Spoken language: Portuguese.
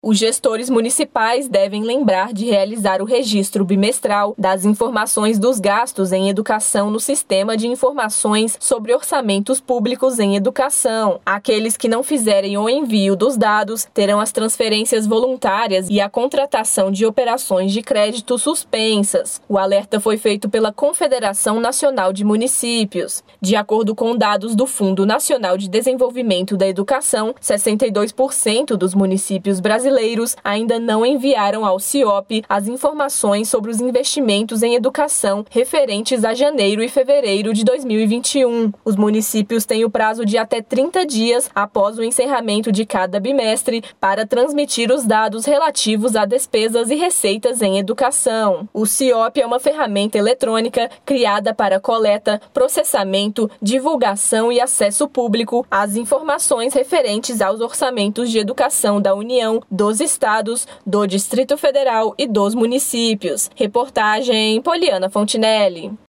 Os gestores municipais devem lembrar de realizar o registro bimestral das informações dos gastos em educação no Sistema de Informações sobre Orçamentos Públicos em Educação. Aqueles que não fizerem o envio dos dados terão as transferências voluntárias e a contratação de operações de crédito suspensas. O alerta foi feito pela Confederação Nacional de Municípios. De acordo com dados do Fundo Nacional de Desenvolvimento da Educação, 62% dos municípios brasileiros ainda não enviaram ao CIOP as informações sobre os investimentos em educação referentes a janeiro e fevereiro de 2021. Os municípios têm o prazo de até 30 dias após o encerramento de cada bimestre para transmitir os dados relativos a despesas e receitas em educação. O CIOP é uma ferramenta eletrônica criada para coleta, processamento, divulgação e acesso público às informações referentes aos orçamentos de educação da União, dos estados, do Distrito Federal e dos municípios. Reportagem Poliana Fontinelli.